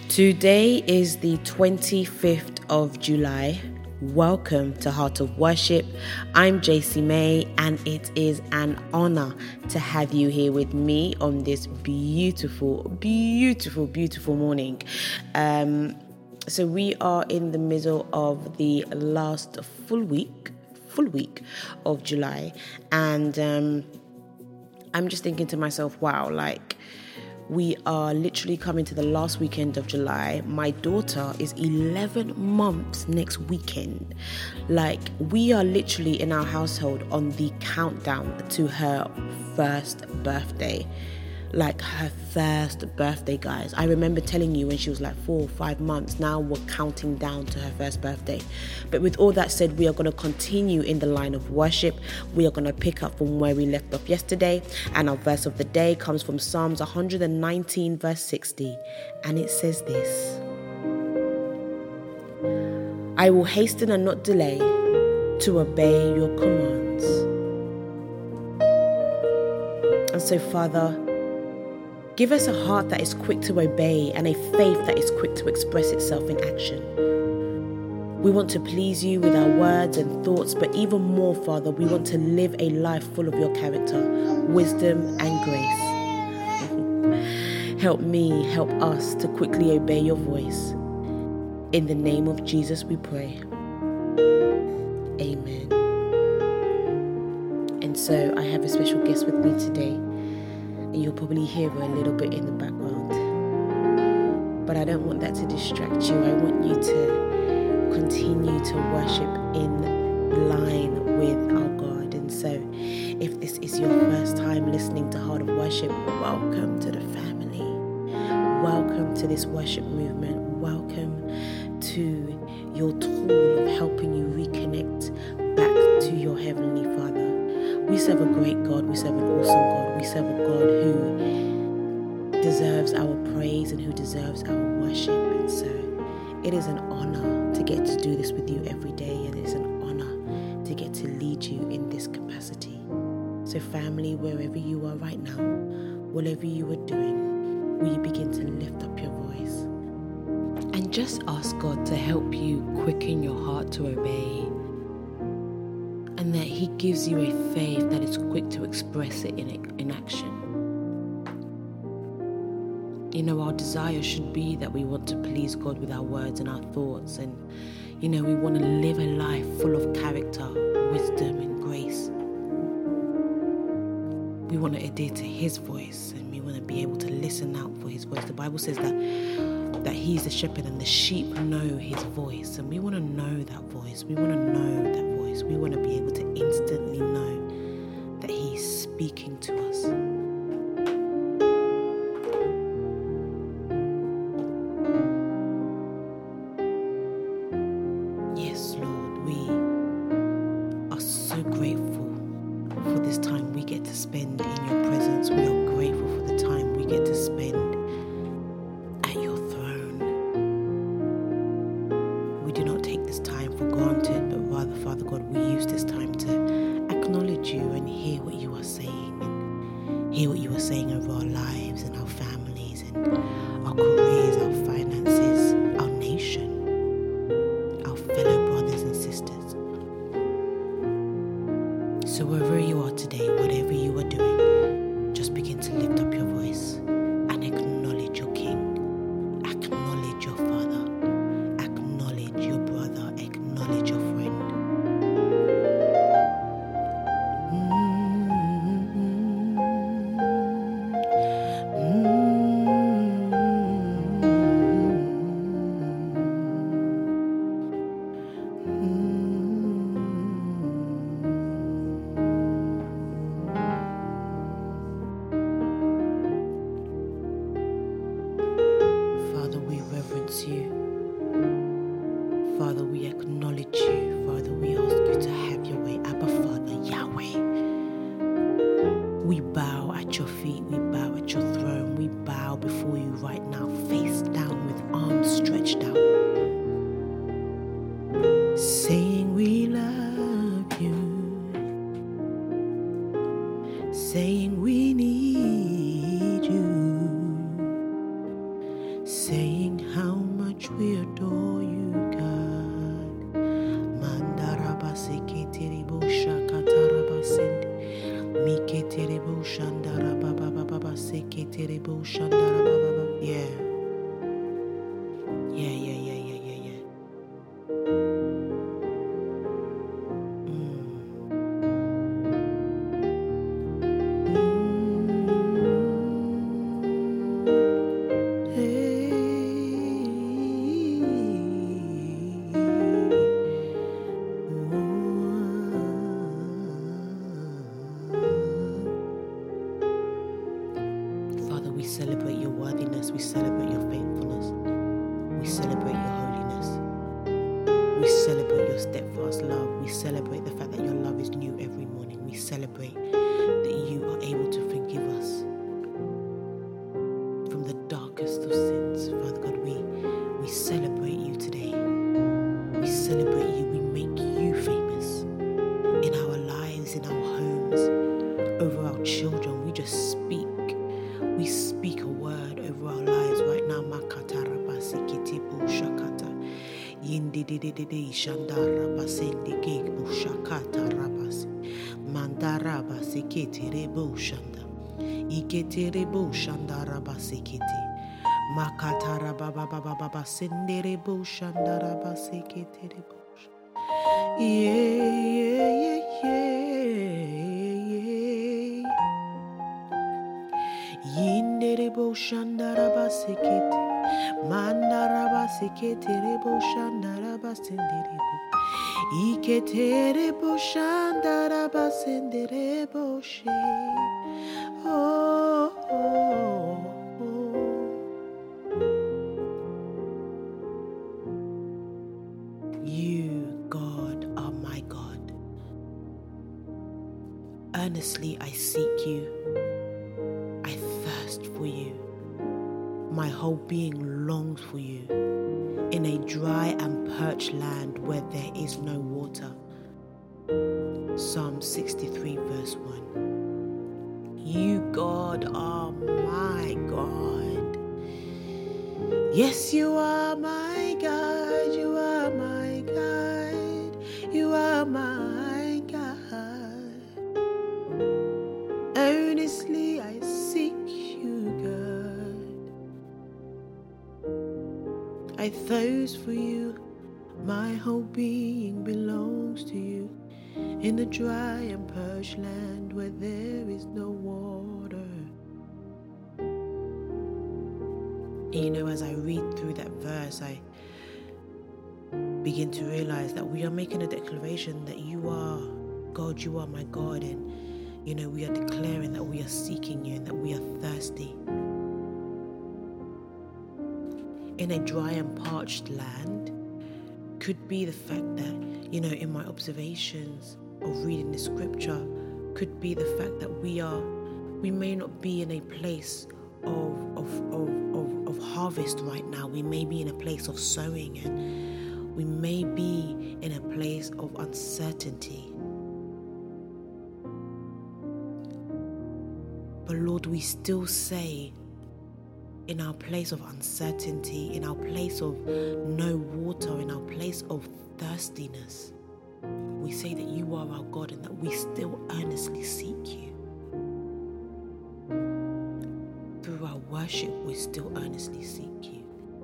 Today is the 25th of July. Welcome to Heart of Worship. I'm JC May, and it is an honor to have you here with me on this beautiful morning. So we are in the middle of the last full week of July, and I'm just thinking to myself, wow, we are literally coming to the last weekend of July. My daughter is 11 months next weekend. We are literally in our household on the countdown to her first birthday. Her first birthday, guys. I remember telling you when she was 4 or 5 months. Now we're counting down to her first birthday. But with all that said, we are going to continue in the line of worship. We are going to pick up from where we left off yesterday. And our verse of the day comes from Psalms 119 verse 60. And it says this: I will hasten and not delay to obey your commands. And so, Father, give us a heart that is quick to obey and a faith that is quick to express itself in action. We want to please you with our words and thoughts, but even more, Father, we want to live a life full of your character, wisdom and grace. Help me, help us to quickly obey your voice. In the name of Jesus we pray. Amen. And so I have a special guest with me today. You'll probably hear her a little bit in the background, but I don't want that to distract you. I want you to continue to worship in line with our God. And so if this is your first time listening to Heart of Worship, welcome to the family. Welcome to this worship movement. Welcome to your tool of helping you reconnect back to your Heavenly Father. We serve a great God. We serve an awesome God. We serve a God who deserves our praise and who deserves our worship. And so it is an honor to get to do this with you every day. And it is an honor to get to lead you in this capacity. So family, wherever you are right now, whatever you are doing, will you begin to lift up your voice and just ask God to help you quicken your heart to obey, and that he gives you a faith that is quick to express it in action. Our desire should be that we want to please God with our words and our thoughts, and we want to live a life full of character, wisdom and grace. We want to adhere to his voice, and we want to be able to listen out for his voice. The Bible says that he's the shepherd and the sheep know his voice, and we want to know that voice. We want to know that voice. We want to be able to instantly know that he's speaking to us. Yes, Lord, we are so grateful for this time we get to spend in your presence. We are grateful for the time we get to spend at your throne. We do not take this time for granted, but rather, Father God, we use this time to acknowledge you and hear what you are saying, and hear what you are saying over our lives and our families and our careers, our finances, our nation, our fellow brothers and sisters. So wherever you are today, whatever you are doing, just begin to lift up your voice and acknowledge your King, acknowledge your Father, acknowledge your brother, acknowledge your friend. Father, we reverence you. Father, we acknowledge you. Father, we ask you to have your way. Abba, Father, Yahweh. We bow at your feet. We bow at your throne. We bow before you right now, face down with arms stretched out, saying we love you, saying we need you, saying how we adore you, God. Mandarabasikitirebo shakatarabasindi. Miketerebo shandarabababa seketerebo shandarabababa. Yeah. Father, we celebrate your worthiness, we celebrate your faithfulness, we celebrate your holiness, we celebrate your steadfast love, we celebrate the fact that your love is new every morning, we celebrate that you are able to forgive us from the darkest of sins. Father God, we celebrate you today. We celebrate you. We make you famous in our lives, in our homes, over our children. We just speak. We speak a word over our lives right now. Makatarabasi shakata. Yindidididi shandarabasi ndike shakata rabasi. Mandarabasi keterebo shanda. Iketerebo shandarabasi kete. Makatara baba baba baba senderebo shandaraba seketerebo. Yeah. Yinderebo shandaraba sekete. Mandaraba seketerebo shandaraba senderebo. Iketerebo shandaraba senderebo she. Oh. You, God, are my God. Earnestly I seek you. I thirst for you. My whole being longs for you. In a dry and parched land where there is no water. Psalm 63 verse 1. You, God, are my God. Yes, you are my God. You are my God. You are my God. Earnestly I seek you, God. I thirst for you. My whole being belongs to you. In the dry and parched land where there is no water. You know, as I read through that verse, I begin to realize that we are making a declaration that you are God, you are my God, and you know, we are declaring that we are seeking you and that we are thirsty. In a dry and parched land could be the fact that, you know, in my observations of reading the scripture, could be the fact that we may not be in a place of harvest right now. We may be in a place of sowing, and we may be in a place of uncertainty. But Lord, we still say, in our place of uncertainty, in our place of no water, in our place of thirstiness, we say that you are our God and that we still earnestly seek you. Through our worship, we still earnestly seek you.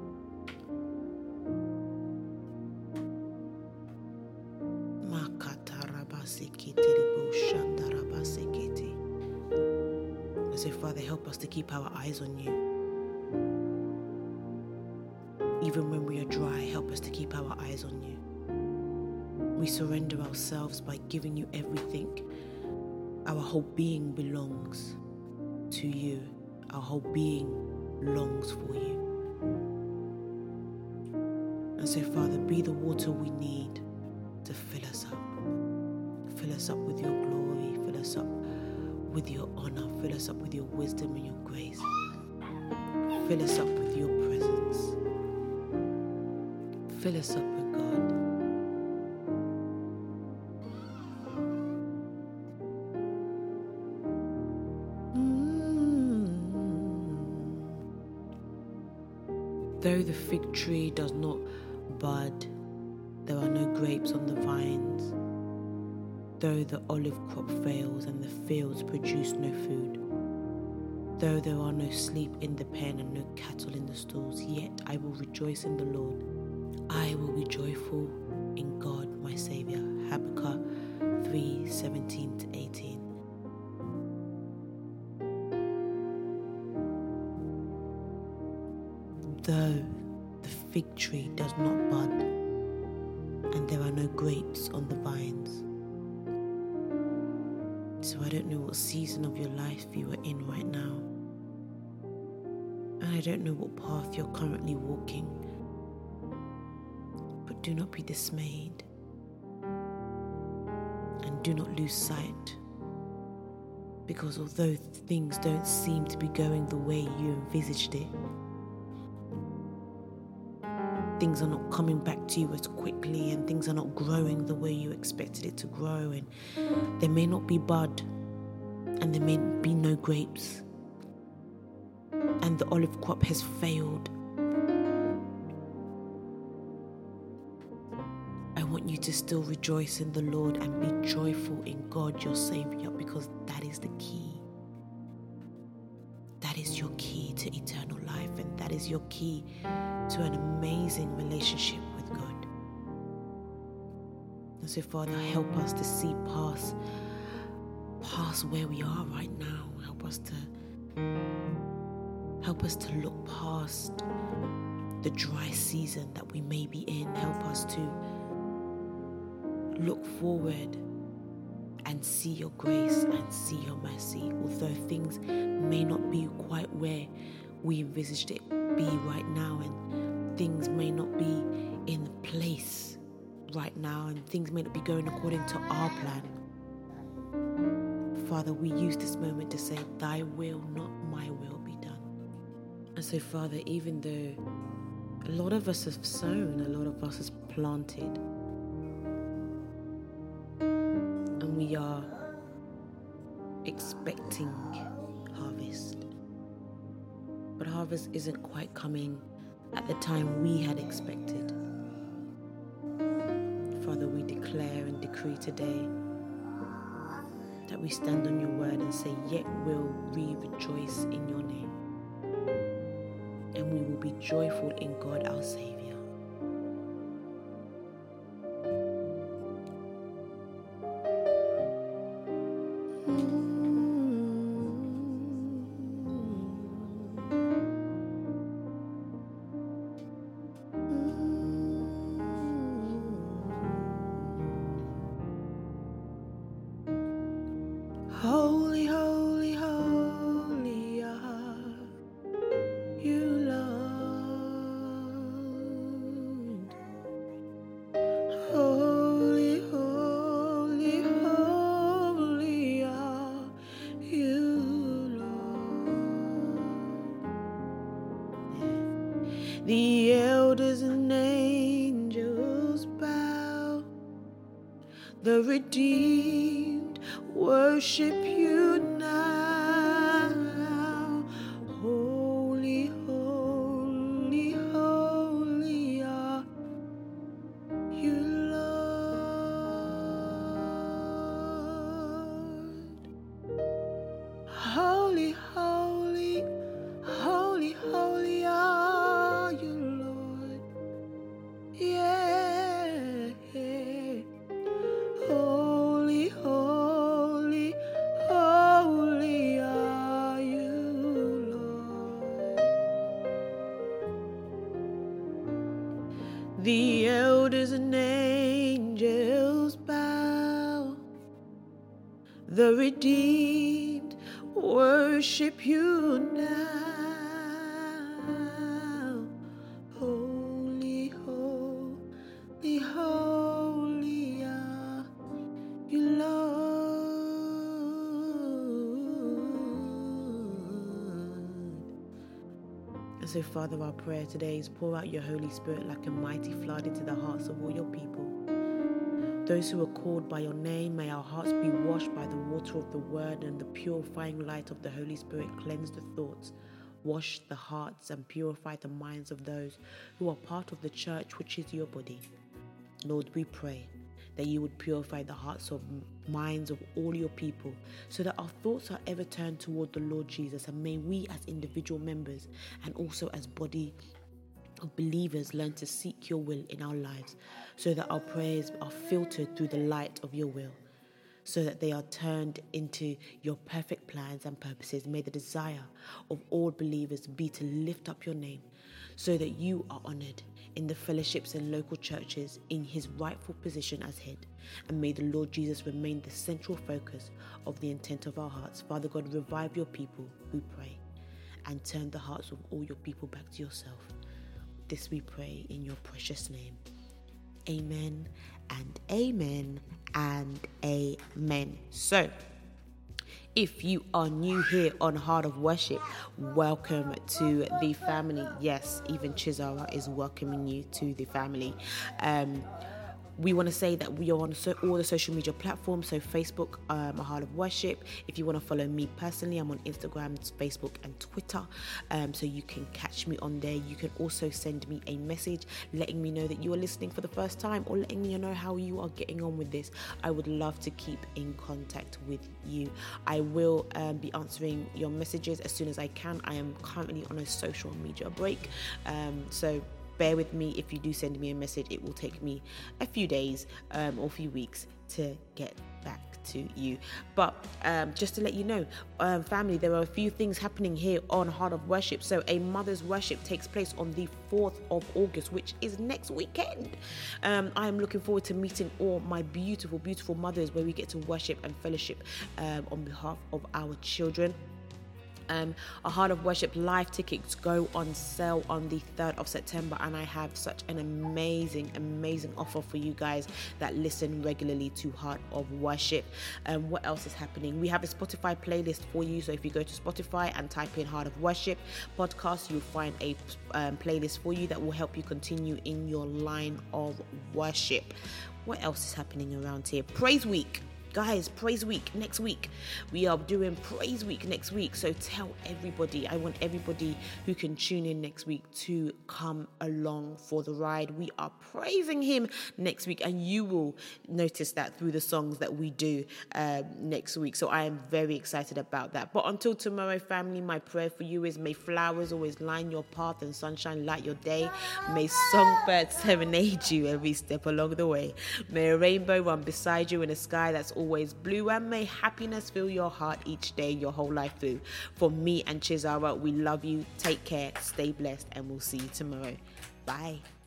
So Father, help us to keep our eyes on you. Even when we are dry, help us to keep our eyes on you. We surrender ourselves by giving you everything. Our whole being belongs to you. Our whole being longs for you. And so, Father, be the water we need to fill us up. Fill us up with your glory. Fill us up with your honor. Fill us up with your wisdom and your grace. Fill us up with your presence. Fill us up with God. Though the fig tree does not bud, there are no grapes on the vines. Though the olive crop fails and the fields produce no food. Though there are no sheep in the pen and no cattle in the stalls, yet I will rejoice in the Lord. I will be joyful in God my Saviour. Habakkuk 3:17-18. Though the fig tree does not bud, and there are no grapes on the vines. So I don't know what season of your life you are in right now. And I don't know what path you're currently walking. But do not be dismayed. And do not lose sight. Because although things don't seem to be going the way you envisaged it, things are not coming back to you as quickly, and things are not growing the way you expected it to grow, and there may not be bud, and there may be no grapes, and the olive crop has failed. I want you to still rejoice in the Lord and be joyful in God your Saviour, because that is the key. That is your key to eternal life, and that is your key to an amazing relationship with God. And so, Father, help us to see past where we are right now. Help us to look past the dry season that we may be in. Help us to look forward and see your grace and see your mercy. Although things may not be quite where we envisaged it be right now, and things may not be in place right now, and things may not be going according to our plan. Father, we use this moment to say, thy will, not my will, be done. And so, Father, even though a lot of us have sown, a lot of us has planted, and we are expecting harvest, but harvest isn't quite coming at the time we had expected. Father, we declare and decree today that we stand on your word and say, yet will we rejoice in your name, and we will be joyful in God our Saviour. Holy, holy, holy are you, Lord. Holy, holy, holy are you, Lord. The elders and angels bow, the redeemed worship you now. Holy, holy, holy are you, Lord. Holy, holy, holy, holy are you, Lord. Yeah. Holy, holy, holy are you, Lord. The elders and angels bow, the redeemed worship you now. Holy, holy, holy are you, Lord. And so, Father, our prayer today is pour out your Holy Spirit like a mighty flood into the hearts of all your people. Those who are called by your name, may our hearts be washed by the water of the word, and the purifying light of the Holy Spirit cleanse the thoughts Wash the hearts and purify the minds of those who are part of the church, which is your body. Lord, we pray that you would purify the hearts of minds of all your people, so that our thoughts are ever turned toward the Lord Jesus. And may we as individual members and also as body of believers learn to seek your will in our lives, so that our prayers are filtered through the light of your will, so that they are turned into your perfect plans and purposes. May the desire of all believers be to lift up your name, so that you are honored in the fellowships and local churches in his rightful position as head. And may the Lord Jesus remain the central focus of the intent of our hearts. Father God, revive your people, we pray, and turn the hearts of all your people back to yourself. This we pray in your precious name. Amen and amen and amen. So, if you are new here on Heart of Worship, welcome to the family. Yes, even Chizara is welcoming you to the family. We want to say that we are on all the social media platforms. So Facebook, A Heart of Worship. If you want to follow me personally, I'm on Instagram, Facebook and Twitter. So you can catch me on there. You can also send me a message letting me know that you are listening for the first time, or letting me know how you are getting on with this. I would love to keep in contact with you. I will be answering your messages as soon as I can. I am currently on a social media break. So bear with me. If you do send me a message, it will take me a few days or a few weeks to get back to you. But just to let you know, family, there are a few things happening here on Heart of Worship. So a mother's worship takes place on the 4th of August, which is next weekend. I am looking forward to meeting all my beautiful, beautiful mothers, where we get to worship and fellowship on behalf of our children. A Heart of Worship live tickets go on sale on the 3rd of September, and I have such an amazing offer for you guys that listen regularly to Heart of Worship. What else is happening? We have a Spotify playlist for you, so if you go to Spotify and type in Heart of Worship podcast, you'll find a playlist for you that will help you continue in your line of worship. What else is happening around here? Praise Week. Guys, Praise Week next week. We are doing Praise Week next week. So tell everybody. I want everybody who can tune in next week to come along for the ride. We are praising him next week, and you will notice that through the songs that we do next week. So I am very excited about that. But until tomorrow, family, my prayer for you is may flowers always line your path and sunshine light your day. May songbirds serenade you every step along the way. May a rainbow run beside you in a sky that's always blue, and may happiness fill your heart each day, your whole life through. For me and Chizara, we love you. Take care, stay blessed, and we'll see you tomorrow. Bye.